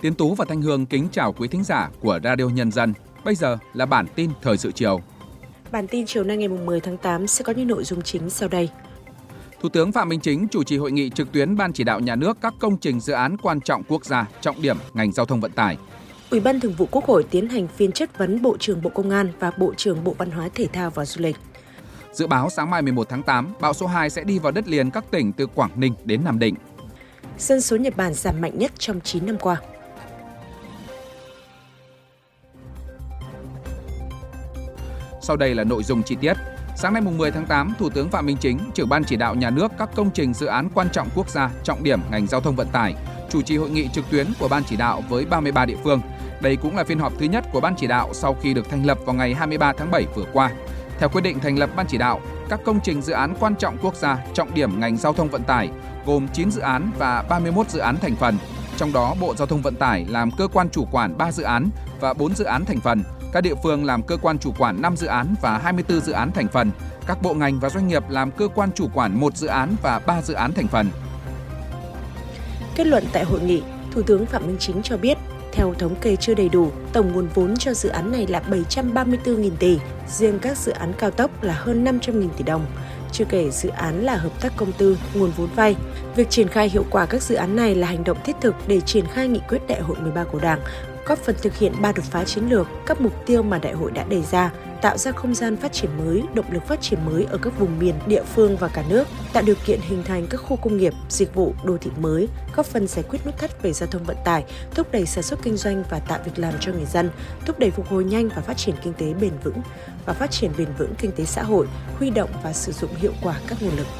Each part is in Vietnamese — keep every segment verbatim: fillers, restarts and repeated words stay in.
Tiến Tú và Thanh Hương kính chào quý thính giả của Radio Nhân dân. Bây giờ là bản tin thời sự chiều. Bản tin chiều nay ngày mười tháng tám sẽ có những nội dung chính sau đây. Thủ tướng Phạm Minh Chính chủ trì hội nghị trực tuyến Ban chỉ đạo nhà nước các công trình dự án quan trọng quốc gia, trọng điểm ngành giao thông vận tải. Ủy ban Thường vụ Quốc hội tiến hành phiên chất vấn Bộ trưởng Bộ Công an và Bộ trưởng Bộ Văn hóa Thể thao và Du lịch. Dự báo sáng mai mười một tháng tám, bão số hai sẽ đi vào đất liền các tỉnh từ Quảng Ninh đến Nam Định. Dân số Nhật Bản giảm mạnh nhất trong chín năm qua. Sau đây là nội dung chi tiết. Sáng nay mười tháng tám, Thủ tướng Phạm Minh Chính, trưởng Ban chỉ đạo nhà nước các công trình dự án quan trọng quốc gia, trọng điểm ngành giao thông vận tải, chủ trì hội nghị trực tuyến của Ban chỉ đạo với ba mươi ba địa phương. Đây cũng là phiên họp thứ nhất của Ban chỉ đạo sau khi được thành lập vào ngày hai mươi ba tháng bảy vừa qua. Theo quyết định thành lập Ban chỉ đạo, các công trình dự án quan trọng quốc gia, trọng điểm ngành giao thông vận tải gồm chín dự án và ba mươi mốt dự án thành phần. Trong đó, Bộ Giao thông Vận tải làm cơ quan chủ quản ba dự án và bốn dự án thành phần. Các địa phương làm cơ quan chủ quản năm dự án và hai mươi tư dự án thành phần. Các bộ ngành và doanh nghiệp làm cơ quan chủ quản một dự án và ba dự án thành phần. Kết luận tại hội nghị, Thủ tướng Phạm Minh Chính cho biết, theo thống kê chưa đầy đủ, tổng nguồn vốn cho dự án này là bảy trăm ba mươi tư nghìn tỷ, riêng các dự án cao tốc là hơn năm trăm nghìn tỷ đồng. Chưa kể dự án là hợp tác công tư, nguồn vốn vay. Việc triển khai hiệu quả các dự án này là hành động thiết thực để triển khai nghị quyết Đại hội mười ba của Đảng, góp phần thực hiện ba đột phá chiến lược, các mục tiêu mà đại hội đã đề ra, tạo ra không gian phát triển mới, động lực phát triển mới ở các vùng miền, địa phương và cả nước, tạo điều kiện hình thành các khu công nghiệp, dịch vụ, đô thị mới, góp phần giải quyết nút thắt về giao thông vận tải, thúc đẩy sản xuất kinh doanh và tạo việc làm cho người dân, thúc đẩy phục hồi nhanh và phát triển kinh tế bền vững và phát triển bền vững kinh tế xã hội, huy động và sử dụng hiệu quả các nguồn lực.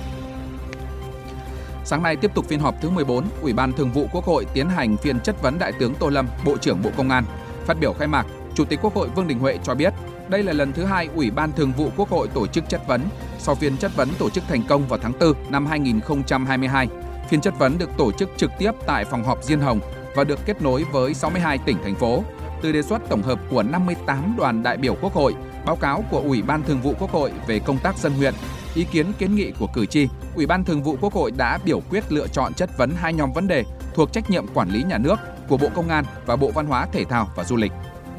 Sáng nay tiếp tục phiên họp thứ mười bốn, Ủy ban Thường vụ Quốc hội tiến hành phiên chất vấn Đại tướng Tô Lâm, Bộ trưởng Bộ Công an. Phát biểu khai mạc, Chủ tịch Quốc hội Vương Đình Huệ cho biết, đây là lần thứ hai Ủy ban Thường vụ Quốc hội tổ chức chất vấn, sau phiên chất vấn tổ chức thành công vào tháng tư năm hai nghìn không trăm hai mươi hai. Phiên chất vấn được tổ chức trực tiếp tại phòng họp Diên Hồng và được kết nối với sáu mươi hai tỉnh, thành phố. Từ đề xuất tổng hợp của năm mươi tám đoàn đại biểu Quốc hội, báo cáo của Ủy ban Thường vụ Quốc hội về công tác dân nguyện, ý kiến kiến nghị của cử tri, Ủy ban Thường vụ Quốc hội đã biểu quyết lựa chọn chất vấn hai nhóm vấn đề thuộc trách nhiệm quản lý nhà nước của Bộ Công an và Bộ Văn hóa Thể thao và Du lịch.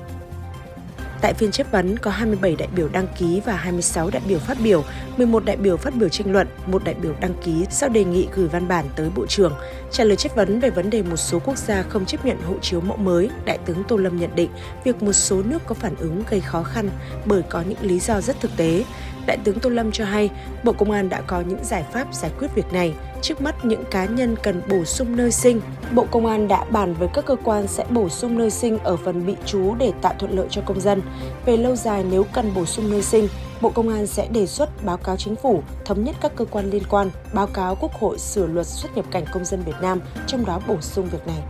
Tại phiên chất vấn có hai mươi bảy đại biểu đăng ký và hai mươi sáu đại biểu phát biểu, mười một đại biểu phát biểu tranh luận, một đại biểu đăng ký sau đề nghị gửi văn bản tới Bộ trưởng. Trả lời chất vấn về vấn đề một số quốc gia không chấp nhận hộ chiếu mẫu mới, Đại tướng Tô Lâm nhận định việc một số nước có phản ứng gây khó khăn bởi có những lý do rất thực tế. Đại tướng Tô Lâm cho hay, Bộ Công an đã có những giải pháp giải quyết việc này. Trước mắt những cá nhân cần bổ sung nơi sinh, Bộ Công an đã bàn với các cơ quan sẽ bổ sung nơi sinh ở phần bị trú để tạo thuận lợi cho công dân. Về lâu dài nếu cần bổ sung nơi sinh, Bộ Công an sẽ đề xuất báo cáo Chính phủ, thống nhất các cơ quan liên quan, báo cáo Quốc hội sửa luật xuất nhập cảnh công dân Việt Nam, trong đó bổ sung việc này.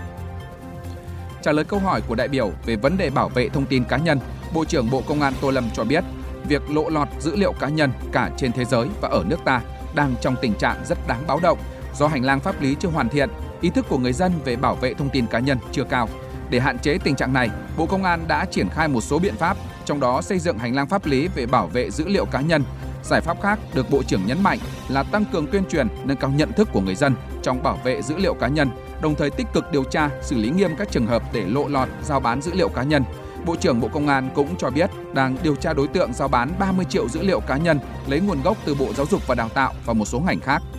Trả lời câu hỏi của đại biểu về vấn đề bảo vệ thông tin cá nhân, Bộ trưởng Bộ Công an Tô Lâm cho biết, việc lộ lọt dữ liệu cá nhân cả trên thế giới và ở nước ta đang trong tình trạng rất đáng báo động do hành lang pháp lý chưa hoàn thiện, ý thức của người dân về bảo vệ thông tin cá nhân chưa cao. Để hạn chế tình trạng này, Bộ Công an đã triển khai một số biện pháp, trong đó xây dựng hành lang pháp lý về bảo vệ dữ liệu cá nhân. Giải pháp khác được Bộ trưởng nhấn mạnh là tăng cường tuyên truyền, nâng cao nhận thức của người dân trong bảo vệ dữ liệu cá nhân, đồng thời tích cực điều tra, xử lý nghiêm các trường hợp để lộ lọt rao bán dữ liệu cá nhân. Bộ trưởng Bộ Công an cũng cho biết đang điều tra đối tượng rao bán ba mươi triệu dữ liệu cá nhân lấy nguồn gốc từ Bộ Giáo dục và Đào tạo và một số ngành khác.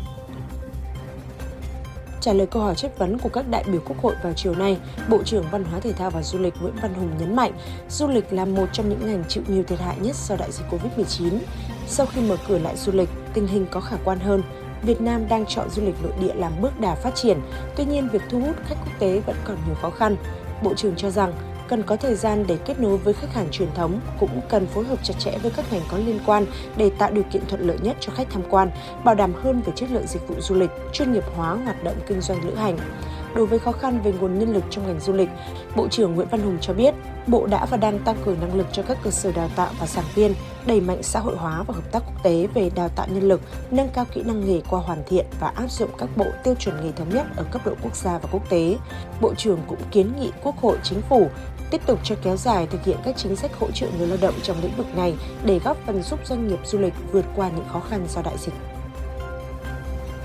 Trả lời câu hỏi chất vấn của các đại biểu Quốc hội vào chiều nay, Bộ trưởng Văn hóa Thể thao và Du lịch Nguyễn Văn Hùng nhấn mạnh, du lịch là một trong những ngành chịu nhiều thiệt hại nhất do đại dịch covid mười chín. Sau khi mở cửa lại du lịch, tình hình có khả quan hơn. Việt Nam đang chọn du lịch nội địa làm bước đà phát triển, tuy nhiên việc thu hút khách quốc tế vẫn còn nhiều khó khăn. Bộ trưởng cho rằng, cần có thời gian để kết nối với khách hàng truyền thống, cũng cần phối hợp chặt chẽ với các ngành có liên quan để tạo điều kiện thuận lợi nhất cho khách tham quan, bảo đảm hơn về chất lượng dịch vụ du lịch, chuyên nghiệp hóa hoạt động kinh doanh lữ hành. Đối với khó khăn về nguồn nhân lực trong ngành du lịch, Bộ trưởng Nguyễn Văn Hùng cho biết, Bộ đã và đang tăng cường năng lực cho các cơ sở đào tạo và giảng viên, đẩy mạnh xã hội hóa và hợp tác quốc tế về đào tạo nhân lực, nâng cao kỹ năng nghề qua hoàn thiện và áp dụng các bộ tiêu chuẩn nghề thống nhất ở cấp độ quốc gia và quốc tế. Bộ trưởng cũng kiến nghị Quốc hội, Chính phủ tiếp tục cho kéo dài thực hiện các chính sách hỗ trợ người lao động trong lĩnh vực này để góp phần giúp doanh nghiệp du lịch vượt qua những khó khăn do đại dịch.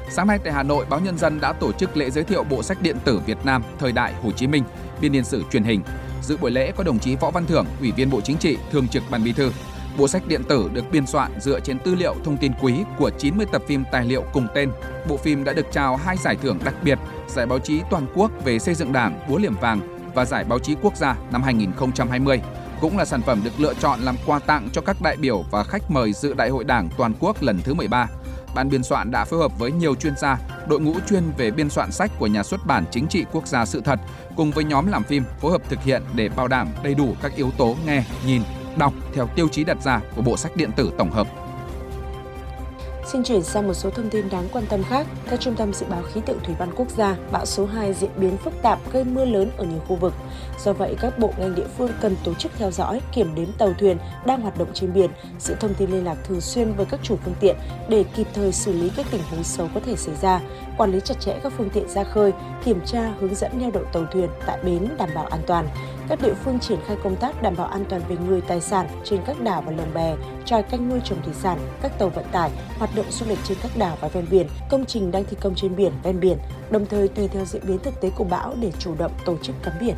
Sáng nay tại Hà Nội, Báo Nhân dân đã tổ chức lễ giới thiệu bộ sách điện tử Việt Nam thời đại Hồ Chí Minh, biên niên sử truyền hình. Dự buổi lễ có đồng chí Võ Văn Thưởng, Ủy viên Bộ Chính trị, Thường trực Ban Bí thư. Bộ sách điện tử được biên soạn dựa trên tư liệu thông tin quý của chín mươi tập phim tài liệu cùng tên. Bộ phim đã được trao hai giải thưởng đặc biệt, Giải báo chí toàn quốc về xây dựng Đảng, Búa Liềm Vàng và Giải báo chí quốc gia năm hai nghìn không trăm hai mươi. Cũng là sản phẩm được lựa chọn làm quà tặng cho các đại biểu và khách mời dự Đại hội Đảng toàn quốc lần thứ mười ba. Ban biên soạn đã phối hợp với nhiều chuyên gia, đội ngũ chuyên về biên soạn sách của Nhà xuất bản Chính trị Quốc gia Sự thật, cùng với nhóm làm phim phối hợp thực hiện để bảo đảm đầy đủ các yếu tố nghe, nhìn, đọc theo tiêu chí đặt ra của bộ sách điện tử tổng hợp. Xin chuyển sang một số thông tin đáng quan tâm khác. Theo Trung tâm Dự báo Khí tượng Thủy văn Quốc gia, bão số hai diễn biến phức tạp gây mưa lớn ở nhiều khu vực. Do vậy, các bộ ngành địa phương cần tổ chức theo dõi, kiểm đếm tàu thuyền đang hoạt động trên biển, giữ thông tin liên lạc thường xuyên với các chủ phương tiện để kịp thời xử lý các tình huống xấu có thể xảy ra, quản lý chặt chẽ các phương tiện ra khơi, kiểm tra, hướng dẫn neo đậu tàu thuyền tại bến đảm bảo an toàn. Các địa phương triển khai công tác đảm bảo an toàn về người, tài sản trên các đảo và lồng bè, tròi canh nuôi trồng thủy sản, các tàu vận tải, hoạt động du lịch trên các đảo và ven biển, công trình đang thi công trên biển, ven biển, đồng thời tùy theo diễn biến thực tế của bão để chủ động tổ chức cấm biển.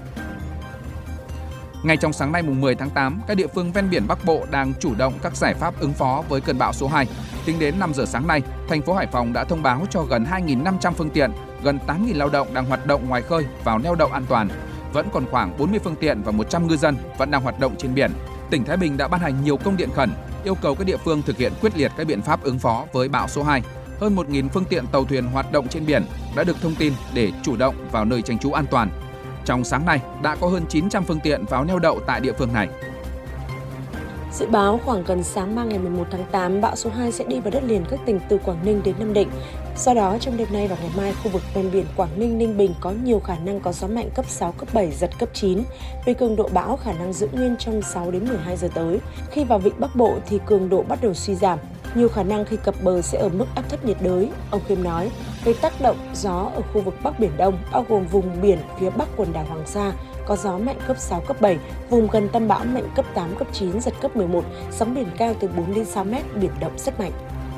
Ngay trong sáng nay mùng mười tháng tám, các địa phương ven biển Bắc Bộ đang chủ động các giải pháp ứng phó với cơn bão số hai. Tính đến năm giờ sáng nay, thành phố Hải Phòng đã thông báo cho gần hai nghìn năm trăm phương tiện, gần tám nghìn lao động đang hoạt động ngoài khơi vào neo đậu an toàn. Vẫn còn khoảng bốn mươi phương tiện và một trăm ngư dân vẫn đang hoạt động trên biển. Tỉnh Thái Bình đã ban hành nhiều công điện khẩn, yêu cầu các địa phương thực hiện quyết liệt các biện pháp ứng phó với bão số hai. Hơn một nghìn phương tiện tàu thuyền hoạt động trên biển đã được thông tin để chủ động vào nơi tránh trú an toàn. Trong sáng nay, đã có hơn chín trăm phương tiện vào neo đậu tại địa phương này. Dự báo khoảng gần sáng mai ngày mười một tháng tám, bão số hai sẽ đi vào đất liền các tỉnh từ Quảng Ninh đến Nam Định. Do đó, trong đêm nay và ngày mai, khu vực ven biển Quảng Ninh, Ninh Bình có nhiều khả năng có gió mạnh cấp sáu, cấp bảy, giật cấp chín. Về cường độ bão, khả năng giữ nguyên trong sáu đến mười hai giờ tới. Khi vào vịnh Bắc Bộ thì cường độ bắt đầu suy giảm. Nhiều khả năng khi cập bờ sẽ ở mức áp thấp nhiệt đới. Ông Khiêm nói, về tác động gió ở khu vực Bắc Biển Đông, bao gồm vùng biển phía Bắc quần đảo Hoàng Sa, có gió mạnh cấp sáu, cấp bảy, vùng gần tâm bão mạnh cấp tám, cấp chín, giật cấp mười một, sóng biển cao từ bốn đến sáu mét, biển động rất mạnh.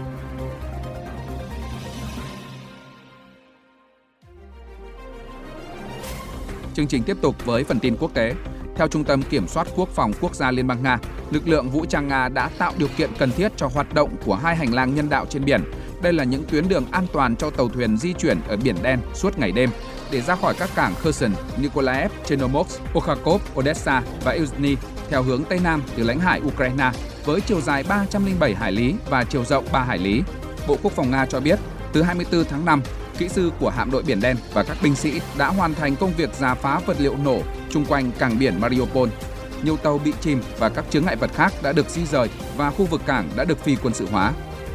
Chương trình tiếp tục với phần tin quốc tế. Theo Trung tâm Kiểm soát Quốc phòng Quốc gia Liên bang Nga, lực lượng vũ trang Nga đã tạo điều kiện cần thiết cho hoạt động của hai hành lang nhân đạo trên biển. Đây là những tuyến đường an toàn cho tàu thuyền di chuyển ở Biển Đen suốt ngày đêm để ra khỏi các cảng Kherson, Nikolaev, Chernomorsk, Okhakov, Odessa và Yuzhny theo hướng Tây Nam từ lãnh hải Ukraine với chiều dài ba trăm lẻ bảy hải lý và chiều rộng ba hải lý. Bộ Quốc phòng Nga cho biết, từ hai mươi tư tháng năm, kỹ sư của hạm đội Biển Đen và các binh sĩ đã hoàn thành công việc rà phá vật liệu nổ chung quanh cảng biển Mariupol. Nhiều tàu bị chìm và các chướng ngại vật khác đã được di rời và khu vực cảng đã được phi quân sự hóa.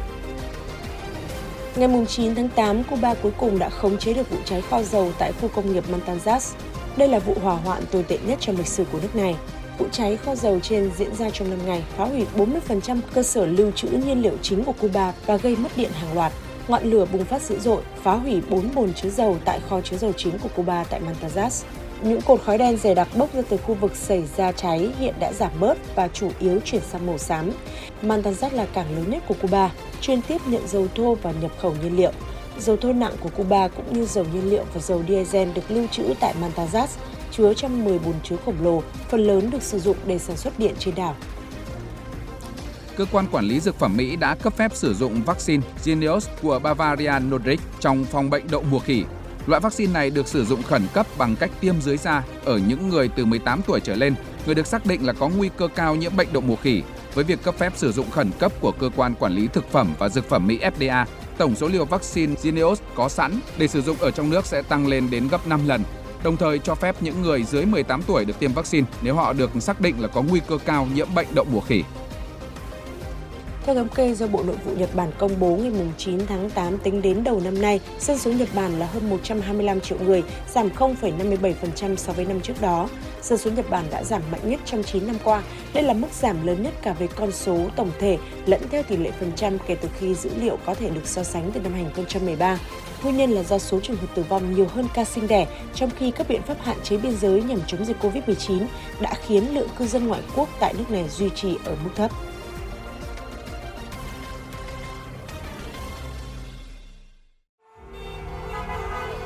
Ngày chín tháng tám, Cuba cuối cùng đã khống chế được vụ cháy kho dầu tại khu công nghiệp Matanzas. Đây là vụ hỏa hoạn tồi tệ nhất trong lịch sử của nước này. Vụ cháy kho dầu trên diễn ra trong năm ngày, phá hủy bốn mươi phần trăm cơ sở lưu trữ nhiên liệu chính của Cuba và gây mất điện hàng loạt. Ngọn lửa bùng phát dữ dội, phá hủy bốn bồn chứa dầu tại kho chứa dầu chính của Cuba tại Matanzas. Những cột khói đen dày đặc bốc ra từ khu vực xảy ra cháy hiện đã giảm bớt và chủ yếu chuyển sang màu xám. Matanzas là cảng lớn nhất của Cuba, chuyên tiếp nhận dầu thô và nhập khẩu nhiên liệu. Dầu thô nặng của Cuba cũng như dầu nhiên liệu và dầu diesel được lưu trữ tại Matanzas, chứa trong mười bồn chứa khổng lồ, phần lớn được sử dụng để sản xuất điện trên đảo. Cơ quan quản lý dược phẩm Mỹ đã cấp phép sử dụng vaccine Jynneos của Bavarian Nordic trong phòng bệnh đậu mùa khỉ. Loại vaccine này được sử dụng khẩn cấp bằng cách tiêm dưới da ở những người từ mười tám tuổi trở lên, người được xác định là có nguy cơ cao nhiễm bệnh đậu mùa khỉ. Với việc cấp phép sử dụng khẩn cấp của Cơ quan Quản lý Thực phẩm và Dược phẩm Mỹ F D A, tổng số liều vaccine Jynneos có sẵn để sử dụng ở trong nước sẽ tăng lên đến gấp năm lần, đồng thời cho phép những người dưới mười tám tuổi được tiêm vaccine nếu họ được xác định là có nguy cơ cao nhiễm bệnh đậu mùa khỉ. Theo thống kê do Bộ Nội vụ Nhật Bản công bố ngày chín tháng tám, tính đến đầu năm nay, dân số Nhật Bản là hơn một trăm hai mươi lăm triệu người, giảm không phẩy năm mươi bảy phần trăm so với năm trước đó. Dân số Nhật Bản đã giảm mạnh nhất trong chín năm qua. Đây là mức giảm lớn nhất cả về con số tổng thể lẫn theo tỷ lệ phần trăm kể từ khi dữ liệu có thể được so sánh từ năm hai nghìn không trăm mười ba. Nguyên nhân là do số trường hợp tử vong nhiều hơn ca sinh đẻ, trong khi các biện pháp hạn chế biên giới nhằm chống dịch covid mười chín đã khiến lượng cư dân ngoại quốc tại nước này duy trì ở mức thấp.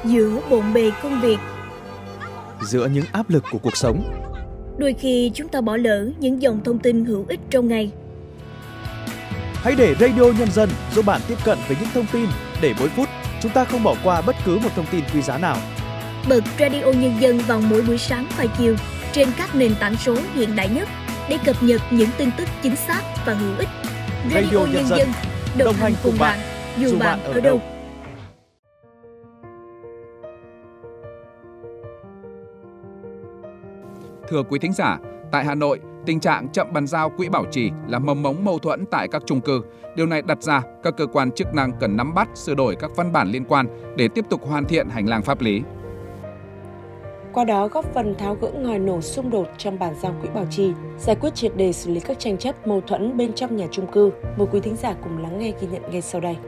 Giữa bộn bề công việc, giữa những áp lực của cuộc sống, đôi khi chúng ta bỏ lỡ những dòng thông tin hữu ích trong ngày. Hãy để Radio Nhân dân giúp bạn tiếp cận với những thông tin để mỗi phút chúng ta không bỏ qua bất cứ một thông tin quý giá nào. Bật Radio Nhân dân vào mỗi buổi sáng và chiều trên các nền tảng số hiện đại nhất để cập nhật những tin tức chính xác và hữu ích. Radio, Radio Nhân dân, đồng, đồng hành cùng bạn, dù, dù bạn ở đâu. đâu. Thưa quý thính giả, tại Hà Nội, tình trạng chậm bàn giao quỹ bảo trì là mầm mống mâu thuẫn tại các chung cư. Điều này đặt ra các cơ quan chức năng cần nắm bắt, sửa đổi các văn bản liên quan để tiếp tục hoàn thiện hành lang pháp lý. Qua đó góp phần tháo gỡ ngòi nổ xung đột trong bàn giao quỹ bảo trì, giải quyết triệt đề xử lý các tranh chấp mâu thuẫn bên trong nhà chung cư. Mời quý thính giả cùng lắng nghe ghi nhận ngay sau đây.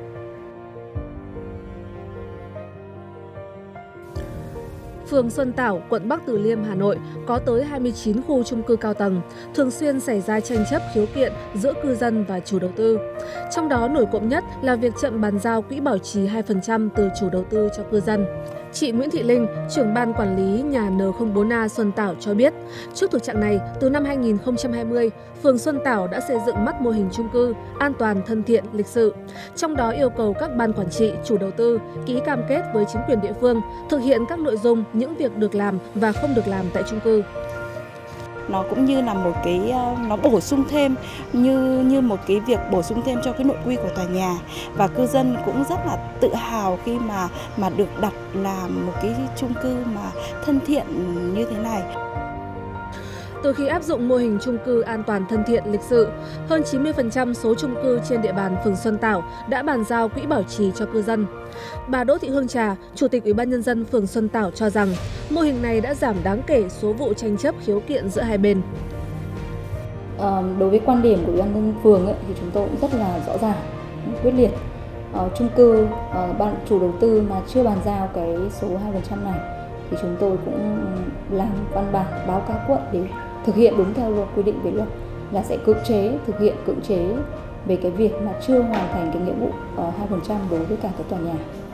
Phường Xuân Tảo, quận Bắc Từ Liêm, Hà Nội có tới hai mươi chín khu chung cư cao tầng, thường xuyên xảy ra tranh chấp khiếu kiện giữa cư dân và chủ đầu tư. Trong đó nổi cộm nhất là việc chậm bàn giao quỹ bảo trì hai phần trăm từ chủ đầu tư cho cư dân. Chị Nguyễn Thị Linh, trưởng ban quản lý nhà N không bốn A Xuân Tảo cho biết, trước thực trạng này, từ năm hai nghìn không trăm hai mươi, phường Xuân Tảo đã xây dựng mắt mô hình chung cư an toàn, thân thiện, lịch sự. Trong đó yêu cầu các ban quản trị, chủ đầu tư ký cam kết với chính quyền địa phương, thực hiện các nội dung, những việc được làm và không được làm tại chung cư. Nó cũng như là một cái, nó bổ sung thêm như như một cái việc bổ sung thêm cho cái nội quy của tòa nhà, và cư dân cũng rất là tự hào khi mà mà được đặt làm một cái chung cư mà thân thiện như thế này. Từ khi áp dụng mô hình chung cư an toàn, thân thiện, lịch sự, hơn chín mươi phần trăm số chung cư trên địa bàn phường Xuân Tảo đã bàn giao quỹ bảo trì cho cư dân. Bà Đỗ Thị Hương Trà, Chủ tịch Ủy ban Nhân dân phường Xuân Tảo cho rằng mô hình này đã giảm đáng kể số vụ tranh chấp khiếu kiện giữa hai bên. À, đối với quan điểm của Ủy ban Nhân dân phường ấy, thì chúng tôi cũng rất là rõ ràng, quyết liệt. À, chung cư à, ban chủ đầu tư mà chưa bàn giao cái số hai phần trăm này thì chúng tôi cũng làm văn bản báo cáo quận để thực hiện đúng theo quy định về luật, là sẽ cưỡng chế, thực hiện cưỡng chế về cái việc mà chưa hoàn thành cái nghĩa vụ hai phần trăm đối với cả các tòa nhà.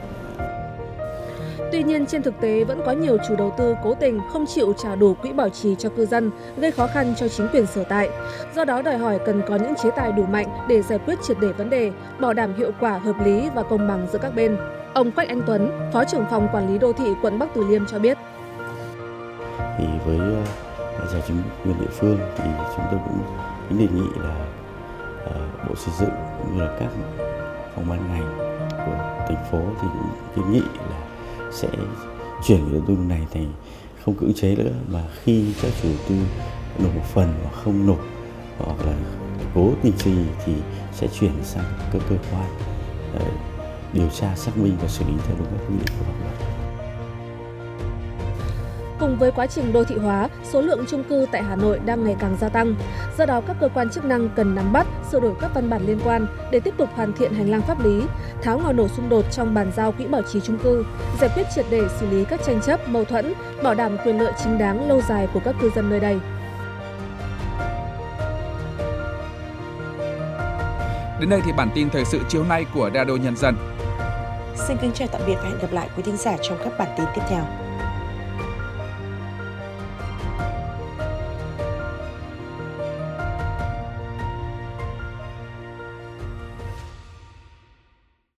Tuy nhiên, trên thực tế vẫn có nhiều chủ đầu tư cố tình không chịu trả đủ quỹ bảo trì cho cư dân, gây khó khăn cho chính quyền sở tại. Do đó đòi hỏi cần có những chế tài đủ mạnh để giải quyết triệt để vấn đề, bảo đảm hiệu quả, hợp lý và công bằng giữa các bên. Ông Quách Anh Tuấn, Phó trưởng phòng quản lý đô thị quận Bắc Từ Liêm cho biết. Thì với giải chính quyền địa phương thì chúng tôi cũng đề nghị là uh, Bộ Xây dựng cũng như là các phòng ban ngành của thành phố thì cũng kiến nghị là sẽ chuyển cái đầu tư này thành không cưỡng chế nữa, mà khi các chủ đầu tư nộp một phần hoặc không nộp hoặc là cố tình gì thì sẽ chuyển sang các cơ quan uh, điều tra, xác minh và xử lý theo đúng các quy định của pháp luật. Cùng với quá trình đô thị hóa, số lượng chung cư tại Hà Nội đang ngày càng gia tăng. Do đó, các cơ quan chức năng cần nắm bắt, sửa đổi các văn bản liên quan để tiếp tục hoàn thiện hành lang pháp lý, tháo ngòi nổ xung đột trong bàn giao quỹ bảo trì chung cư, giải quyết triệt để xử lý các tranh chấp, mâu thuẫn, bảo đảm quyền lợi chính đáng lâu dài của các cư dân nơi đây. Đến đây thì bản tin thời sự chiều nay của Radio Nhân dân. Xin kính chào tạm biệt và hẹn gặp lại quý thính giả trong các bản tin tiếp theo.